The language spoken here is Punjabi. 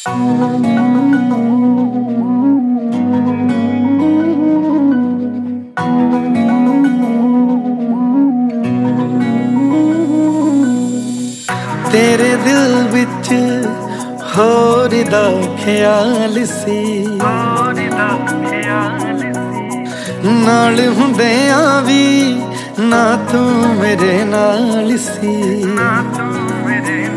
तेरे दिल विच होर दा ख्याल सी, नाल हुंदियां वी ना तू मेरे नाल सी।